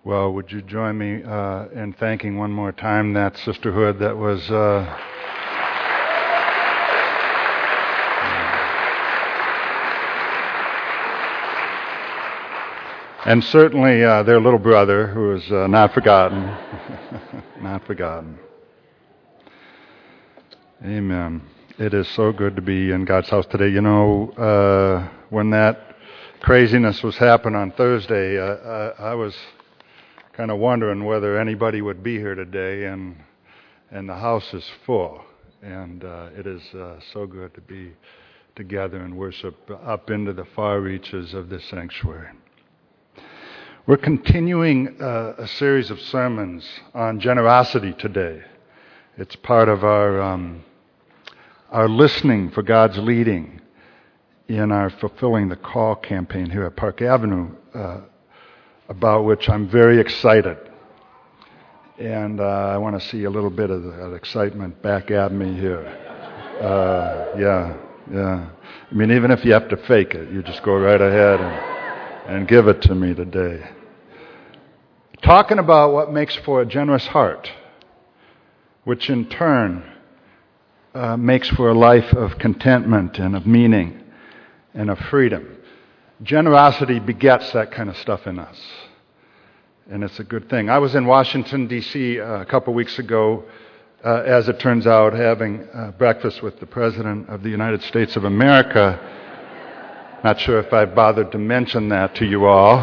Well, would you join me in thanking one more time that sisterhood that was... and certainly their little brother, who is not forgotten. Not forgotten. Amen. It is so good to be in God's house today. You know, when that craziness was happening on Thursday, I was kind of wondering whether anybody would be here today, and the house is full. And it is so good to be together and worship up into the far reaches of this sanctuary. We're continuing a series of sermons on generosity today. It's part of our listening for God's leading in our Fulfilling the Call campaign here at Park Avenue, about which I'm very excited. And I want to see a little bit of that excitement back at me here. Yeah. I mean, even if you have to fake it, you just go right ahead and give it to me today. Talking about what makes for a generous heart, which in turn makes for a life of contentment and of meaning and of freedom. Generosity begets that kind of stuff in us, and it's a good thing. I was in Washington, D.C. A couple weeks ago, as it turns out, having breakfast with the President of the United States of America. Not sure if I bothered to mention that to you all.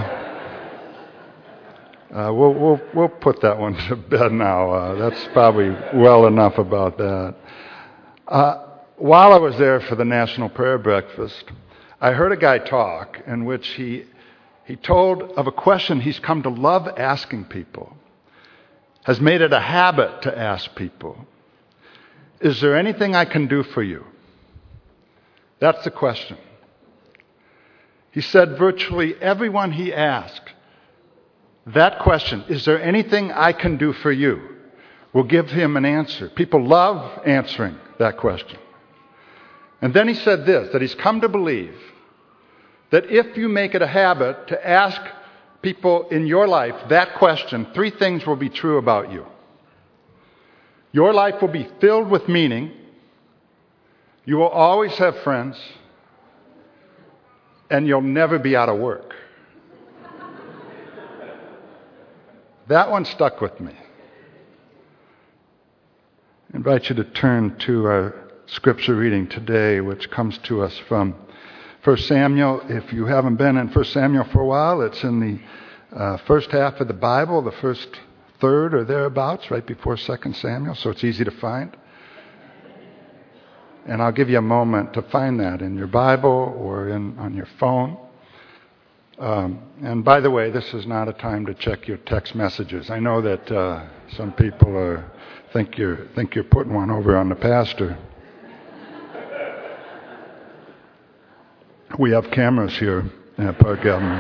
We'll put that one to bed now. That's probably well enough about that. While I was there for the National Prayer Breakfast, I heard a guy talk in which he told of a question he's come to love asking people, has made it a habit to ask people. Is there anything I can do for you? That's the question. He said virtually everyone he asked that question, is there anything I can do for you, will give him an answer. People love answering that question. And then he said this, that he's come to believe that if you make it a habit to ask people in your life that question, three things will be true about you. Your life will be filled with meaning. You will always have friends. And you'll never be out of work. That one stuck with me. I invite you to turn to our scripture reading today, which comes to us from 1 Samuel. If you haven't been in 1 Samuel for a while, it's in the first half of the Bible, the first third or thereabouts, right before 2 Samuel, so it's easy to find. And I'll give you a moment to find that in your Bible or on your phone. And by the way, this is not a time to check your text messages. I know that some people think you're putting one over on the pastor. We have cameras here at Park Avenue.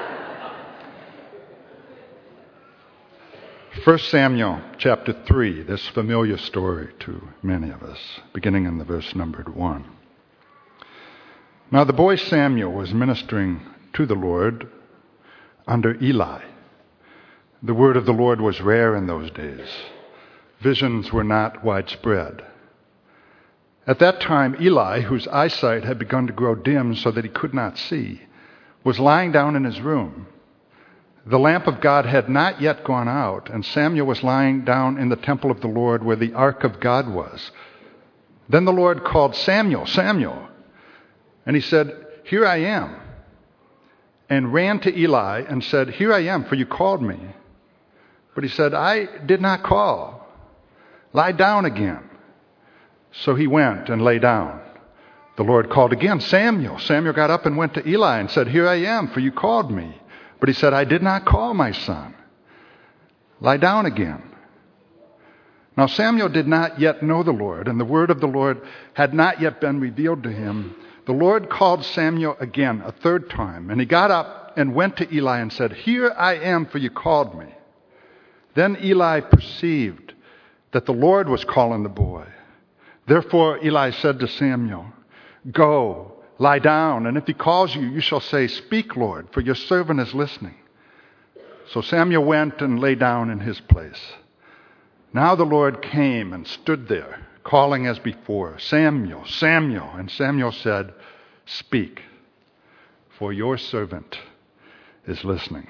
1 Samuel chapter 3, this familiar story to many of us, beginning in the verse numbered 1. Now the boy Samuel was ministering to the Lord under Eli. The word of the Lord was rare in those days. Visions were not widespread. At that time, Eli, whose eyesight had begun to grow dim so that he could not see, was lying down in his room. The lamp of God had not yet gone out, and Samuel was lying down in the temple of the Lord where the ark of God was. Then the Lord called, Samuel, Samuel. And he said, Here I am. And ran to Eli and said, Here I am, for you called me. But he said, I did not call. Lie down again. So he went and lay down. The Lord called again, Samuel. Samuel got up and went to Eli and said, Here I am, for you called me. But he said, I did not call, my son. Lie down again. Now Samuel did not yet know the Lord, and the word of the Lord had not yet been revealed to him. The Lord called Samuel again a third time, and he got up and went to Eli and said, Here I am, for you called me. Then Eli perceived that the Lord was calling the boy. Therefore Eli said to Samuel, Go, lie down, and if he calls you, you shall say, Speak, Lord, for your servant is listening. So Samuel went and lay down in his place. Now the Lord came and stood there, calling as before, Samuel, Samuel. And Samuel said, Speak, for your servant is listening.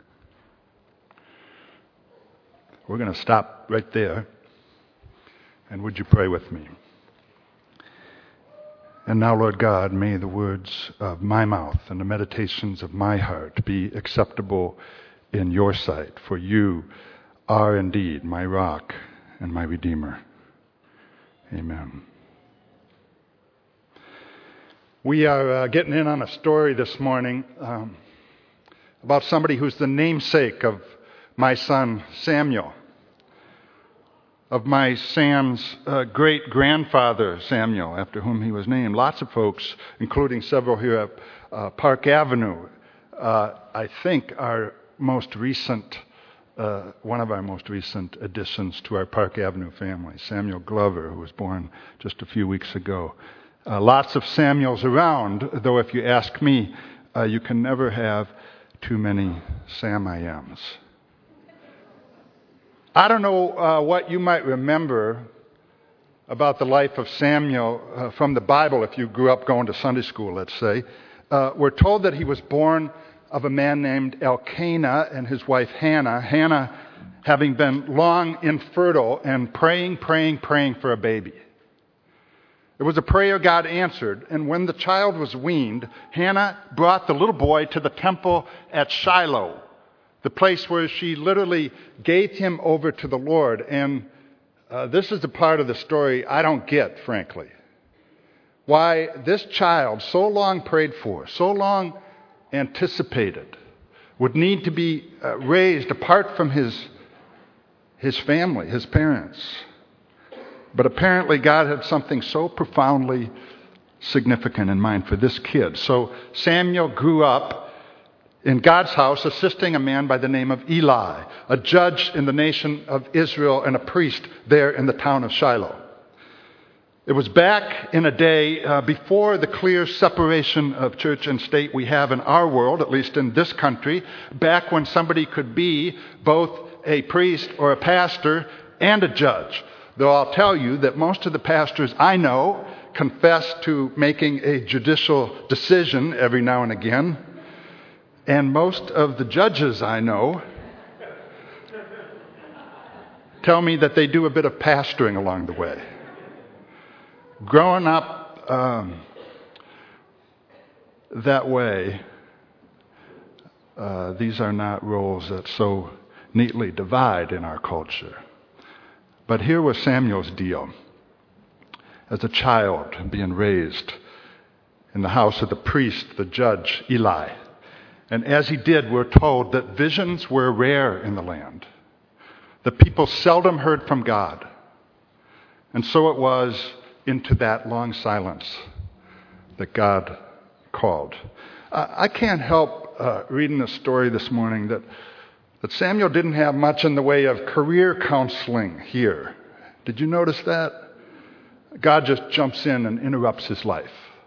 We're going to stop right there. And would you pray with me? And now, Lord God, may the words of my mouth and the meditations of my heart be acceptable in your sight, for you are indeed my rock and my redeemer. Amen. We are getting in on a story this morning about somebody who's the namesake of my son Samuel, of my Sam's great-grandfather Samuel, after whom he was named. Lots of folks, including several here at Park Avenue, I think our most recent, one of our most recent additions to our Park Avenue family, Samuel Glover, who was born just a few weeks ago. Lots of Samuels around, though if you ask me, you can never have too many Sam I Ams. I don't know what you might remember about the life of Samuel from the Bible if you grew up going to Sunday school, let's say. We're told that he was born of a man named Elkanah and his wife Hannah. Hannah having been long infertile and praying for a baby. It was a prayer God answered, and when the child was weaned, Hannah brought the little boy to the temple at Shiloh, the place where she literally gave him over to the Lord. And this is the part of the story I don't get, frankly. Why this child, so long prayed for, so long anticipated, would need to be raised apart from his family, his parents. But apparently God had something so profoundly significant in mind for this kid. So Samuel grew up in God's house, assisting a man by the name of Eli, a judge in the nation of Israel and a priest there in the town of Shiloh. It was back in a day before the clear separation of church and state we have in our world, at least in this country, back when somebody could be both a priest or a pastor and a judge. Though I'll tell you that most of the pastors I know confess to making a judicial decision every now and again. And most of the judges I know tell me that they do a bit of pastoring along the way. Growing up that way, these are not roles that so neatly divide in our culture. But here was Samuel's deal. As a child being raised in the house of the priest, the judge, Eli. And as he did, we're told that visions were rare in the land. The people seldom heard from God. And so it was into that long silence that God called. I can't help reading the story this morning that Samuel didn't have much in the way of career counseling here. Did you notice that? God just jumps in and interrupts his life.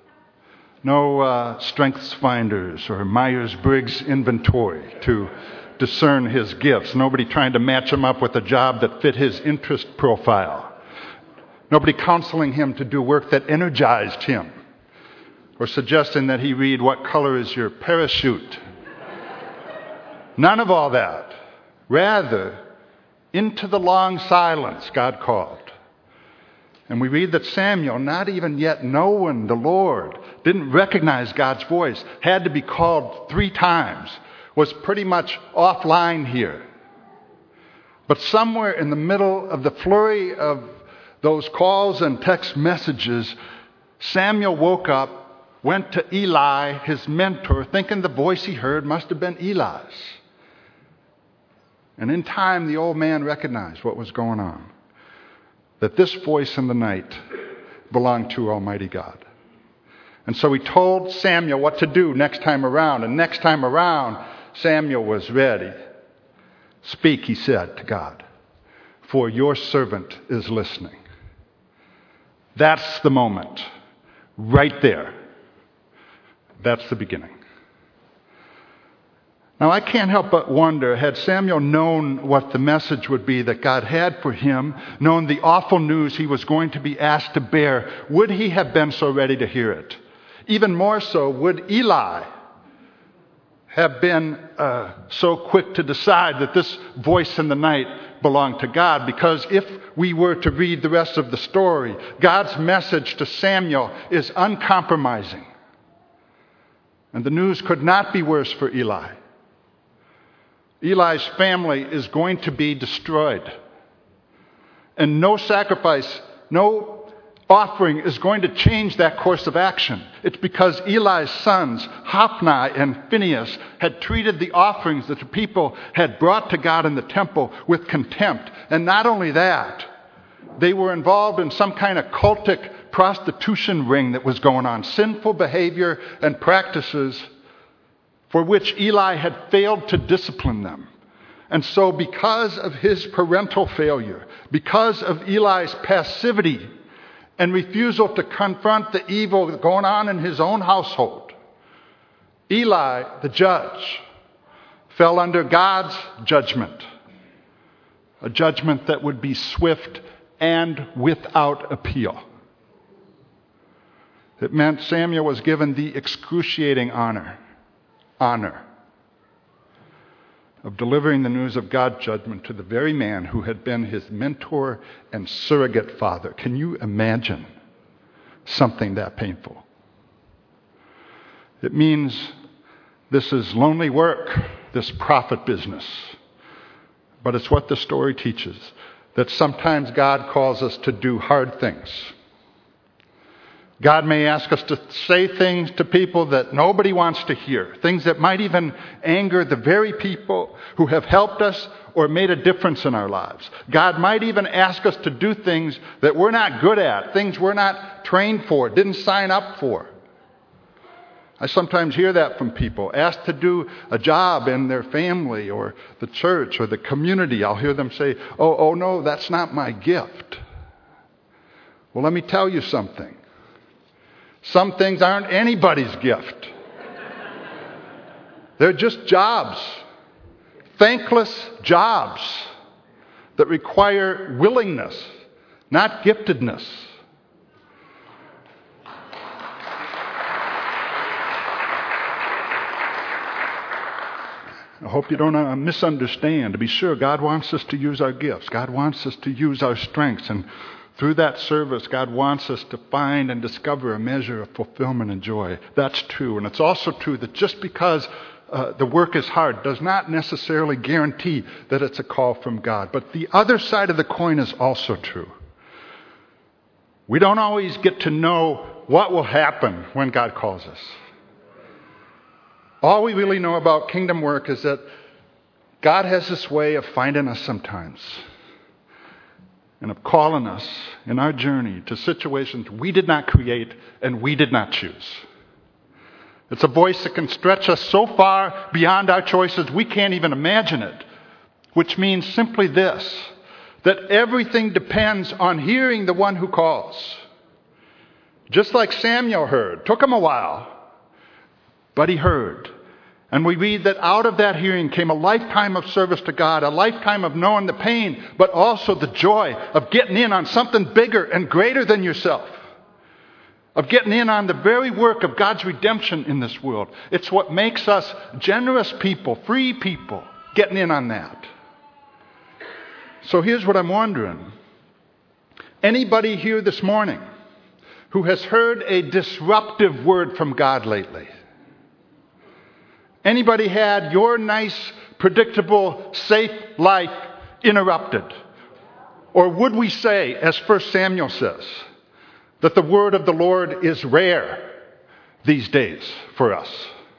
No strengths finders or Myers-Briggs inventory to discern his gifts. Nobody trying to match him up with a job that fit his interest profile. Nobody counseling him to do work that energized him or suggesting that he read What Color Is Your Parachute? None of all that. Rather, into the long silence God called. And we read that Samuel, not even yet knowing the Lord, didn't recognize God's voice, had to be called 3 times, was pretty much offline here. But somewhere in the middle of the flurry of those calls and text messages, Samuel woke up, went to Eli, his mentor, thinking the voice he heard must have been Eli's. And in time, the old man recognized what was going on. That this voice in the night belonged to Almighty God. And so he told Samuel what to do next time around. And next time around, Samuel was ready. Speak, he said to God, for your servant is listening. That's the moment. Right there. That's the beginning. Now, I can't help but wonder, had Samuel known what the message would be that God had for him, known the awful news he was going to be asked to bear, would he have been so ready to hear it? Even more so, would Eli have been so quick to decide that this voice in the night belonged to God? Because if we were to read the rest of the story, God's message to Samuel is uncompromising. And the news could not be worse for Eli. Eli's family is going to be destroyed. And no sacrifice, no offering is going to change that course of action. It's because Eli's sons, Hophni and Phinehas, had treated the offerings that the people had brought to God in the temple with contempt. And not only that, they were involved in some kind of cultic prostitution ring that was going on, sinful behavior and practices for which Eli had failed to discipline them. And so because of his parental failure, because of Eli's passivity and refusal to confront the evil going on in his own household, Eli, the judge, fell under God's judgment, a judgment that would be swift and without appeal. It meant Samuel was given the excruciating honor of delivering the news of God's judgment to the very man who had been his mentor and surrogate father. Can you imagine something that painful? It means this is lonely work, this prophet business. But it's what the story teaches, that sometimes God calls us to do hard things. God may ask us to say things to people that nobody wants to hear, things that might even anger the very people who have helped us or made a difference in our lives. God might even ask us to do things that we're not good at, things we're not trained for, didn't sign up for. I sometimes hear that from people, asked to do a job in their family or the church or the community. I'll hear them say, oh no, that's not my gift. Well, let me tell you something. Some things aren't anybody's gift. They're just jobs, thankless jobs that require willingness, not giftedness. I hope you don't misunderstand. To be sure, God wants us to use our gifts. God wants us to use our strengths. And through that service, God wants us to find and discover a measure of fulfillment and joy. That's true. And it's also true that just because the work is hard does not necessarily guarantee that it's a call from God. But the other side of the coin is also true. We don't always get to know what will happen when God calls us. All we really know about kingdom work is that God has this way of finding us sometimes and of calling us in our journey to situations we did not create and we did not choose. It's a voice that can stretch us so far beyond our choices we can't even imagine it, which means simply this, that everything depends on hearing the one who calls. Just like Samuel heard. Took him a while, but he heard. And we read that out of that hearing came a lifetime of service to God, a lifetime of knowing the pain, but also the joy of getting in on something bigger and greater than yourself, of getting in on the very work of God's redemption in this world. It's what makes us generous people, free people, getting in on that. So here's what I'm wondering. Anybody here this morning who has heard a disruptive word from God lately? Anybody had your nice, predictable, safe life interrupted? Or would we say, as 1 Samuel says, that the word of the Lord is rare these days for us?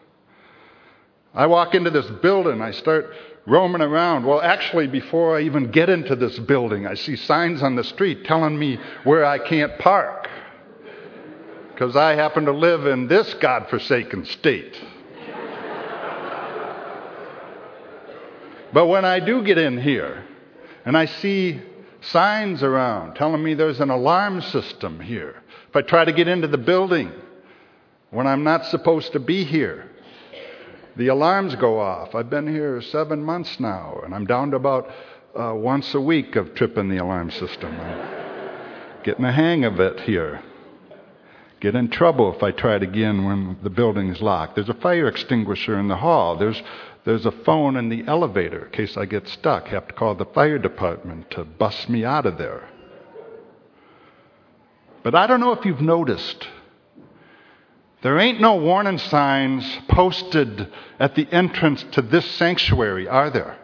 I walk into this building, I start roaming around. Well, actually, before I even get into this building, I see signs on the street telling me where I can't park, because I happen to live in this godforsaken state. But when I do get in here and I see signs around telling me there's an alarm system here, if I try to get into the building when I'm not supposed to be here, The alarms go off. I've been here 7 months now, and I'm down to about once a week of tripping the alarm system. I'm getting the hang of it here. Get in trouble if I try it again when the building is locked. There's a fire extinguisher in the hall. There's a phone in the elevator in case I get stuck. Have to call the fire department to bust me out of there. But I don't know if you've noticed, there ain't no warning signs posted at the entrance to this sanctuary, are there?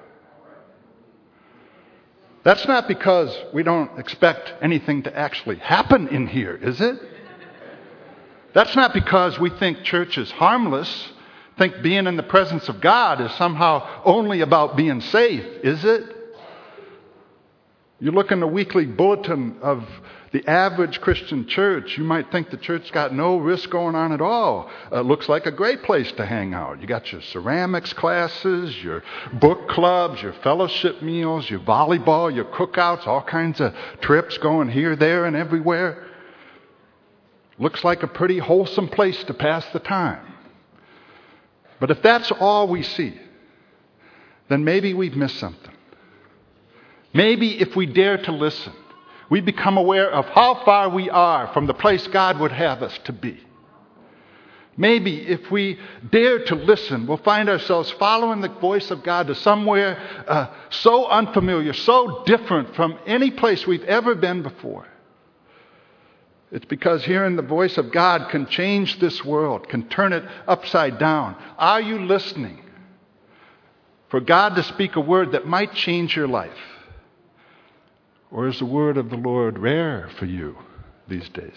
That's not because we don't expect anything to actually happen in here, is it? That's not because we think church is harmless, think being in the presence of God is somehow only about being safe, is it? You look in the weekly bulletin of the average Christian church, you might think the church got no risk going on at all. Looks like a great place to hang out. You got your ceramics classes, your book clubs, your fellowship meals, your volleyball, your cookouts, all kinds of trips going here, there, and everywhere. Looks like a pretty wholesome place to pass the time. But if that's all we see, then maybe we've missed something. Maybe if we dare to listen, we become aware of how far we are from the place God would have us to be. Maybe if we dare to listen, we'll find ourselves following the voice of God to somewhere so unfamiliar, so different from any place we've ever been before. It's because hearing the voice of God can change this world, can turn it upside down. Are you listening for God to speak a word that might change your life? Or is the word of the Lord rare for you these days?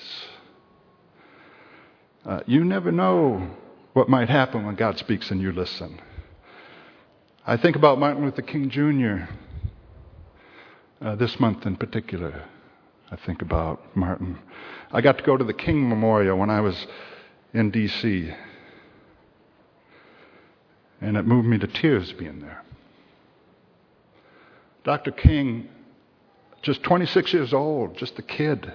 You never know what might happen when God speaks and you listen. I think about Martin Luther King Jr. This month in particular. I think about Martin. I got to go to the King Memorial when I was in D.C. And it moved me to tears being there. Dr. King, just 26 years old, just a kid.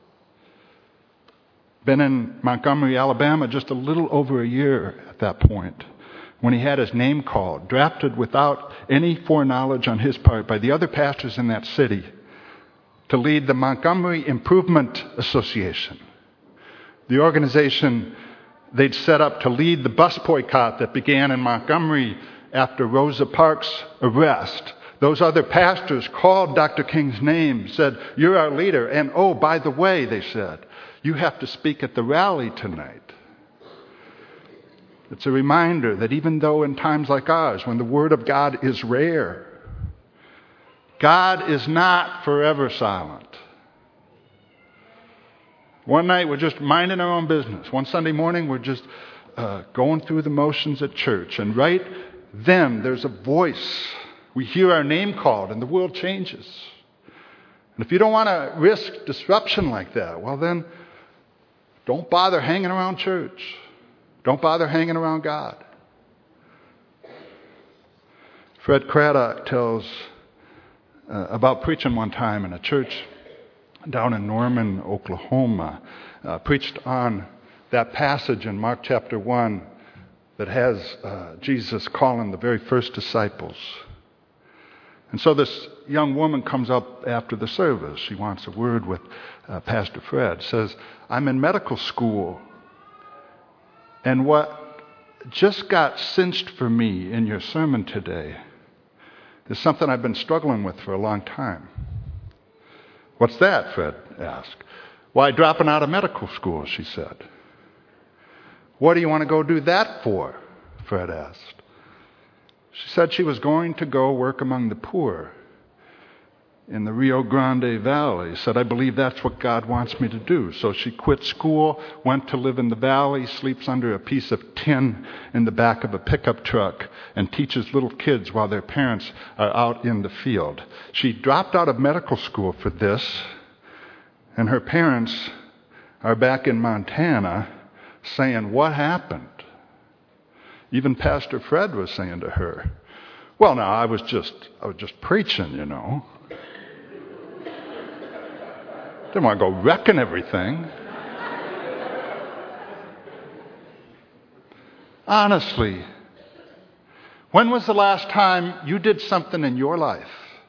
Been in Montgomery, Alabama just a little over a year at that point when he had his name called, drafted without any foreknowledge on his part by the other pastors in that city to lead the Montgomery Improvement Association, the organization they'd set up to lead the bus boycott that began in Montgomery after Rosa Parks' arrest. Those other pastors called Dr. King's name, said, "You're our leader. And oh, by the way," they said, "you have to speak at the rally tonight." It's a reminder that even though in times like ours, when the Word of God is rare, God is not forever silent. One night we're just minding our own business. One Sunday morning we're just going through the motions at church. And right then there's a voice. We hear our name called and the world changes. And if you don't want to risk disruption like that, well then, don't bother hanging around church. Don't bother hanging around God. Fred Craddock tells about preaching one time in a church down in Norman, Oklahoma. Preached on that passage in Mark chapter 1 that has Jesus calling the very first disciples. And so this young woman comes up after the service. She wants a word with Pastor Fred. Says, "I'm in medical school, and what just got cinched for me in your sermon today is something I've been struggling with for a long time." "What's that?" Fred asked. "Why, dropping out of medical school," she said. "What do you want to go do that for?" Fred asked. She said she was going to go work among the poor in the Rio Grande Valley. Said, "I believe that's what God wants me to do." So she quit school, went to live in the valley, sleeps under a piece of tin in the back of a pickup truck, and teaches little kids while their parents are out in the field. She dropped out of medical school for this, and her parents are back in Montana saying, "What happened?" Even Pastor Fred was saying to her, "Well, now, I was just preaching, you know. Didn't want to go wrecking everything." Honestly, When was the last time you did something in your life?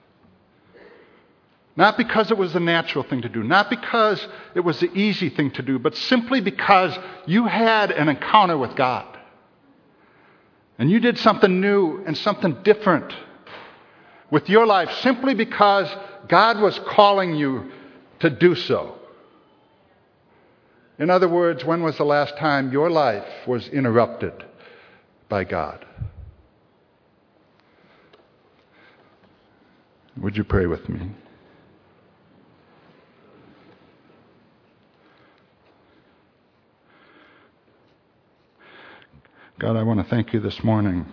Not because it was the natural thing to do, not because it was the easy thing to do, but simply because you had an encounter with God. And you did something new and something different with your life simply because God was calling you to do so. In other words, when was the last time your life was interrupted by God? Would you pray with me? God, I want to thank you this morning.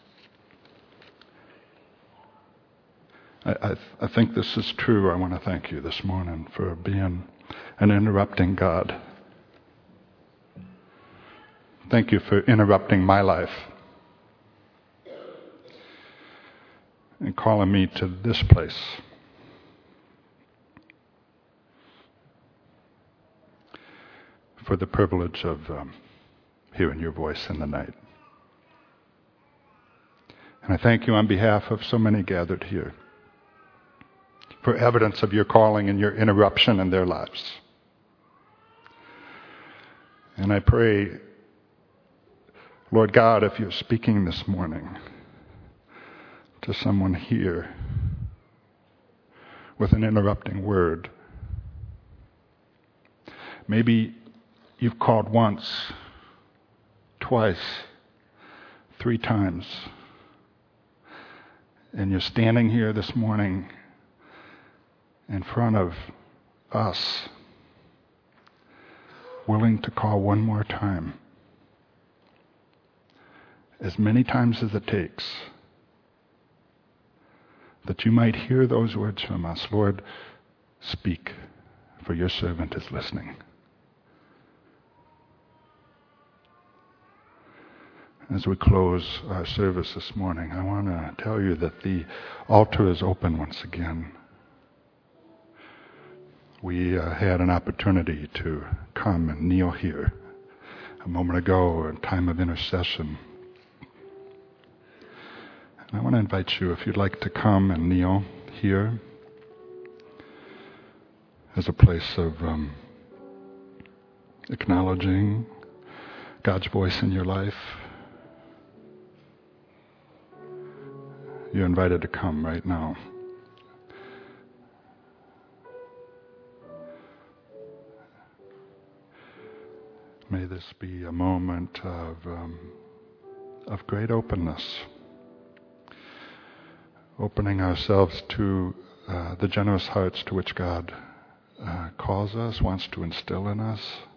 I think this is true. I want to thank you this morning for being an interrupting God. Thank you for interrupting my life and calling me to this place. For the privilege of hearing your voice in the night. And I thank you on behalf of so many gathered here for evidence of your calling and your interruption in their lives. And I pray, Lord God, if you're speaking this morning to someone here with an interrupting word, maybe you've called once, twice, 3 times, and you're standing here this morning in front of us, willing to call one more time, as many times as it takes, that you might hear those words from us. Lord, speak, for your servant is listening. As we close our service this morning, I want to tell you that the altar is open once again. We had an opportunity to come and kneel here a moment ago, a time of intercession. And I want to invite you, if you'd like to come and kneel here as a place of acknowledging God's voice in your life. You're invited to come right now. May this be a moment of great openness, opening ourselves to the generous hearts to which God calls us, wants to instill in us.